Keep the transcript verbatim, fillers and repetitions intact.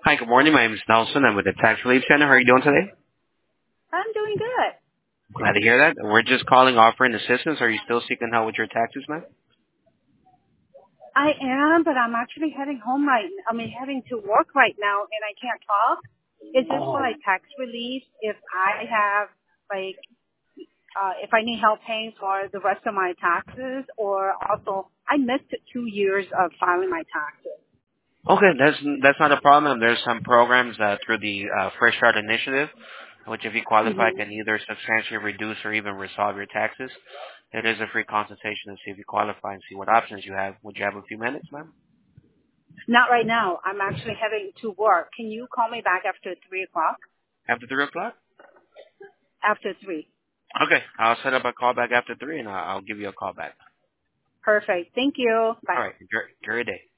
Hi, good morning. My name is Nelson. I'm with the Tax Relief Center. How are you doing today? I'm doing good. Glad to hear that. We're just calling offering assistance. Are you still seeking help with your taxes, ma'am? I am, but I'm actually heading home right. I mean, heading to work right now, and I can't talk. Is this for Oh. like tax relief? If I have like, uh, if I need help paying for the rest of my taxes, or also I missed two years of filing my taxes. Okay, that's that's not a problem. There's some programs uh, through the uh, Fresh Start Initiative, which if you qualify hmm can either substantially reduce or even resolve your taxes. It is a free consultation to see if you qualify and see what options you have. Would you have a few minutes, ma'am? Not right now. I'm actually heading to work. Can you call me back after three o'clock? After three o'clock? After three. Okay, I'll set up a call back after three, and I'll, I'll give you a call back. Perfect. Thank you. All Bye. right, enjoy, enjoy your day.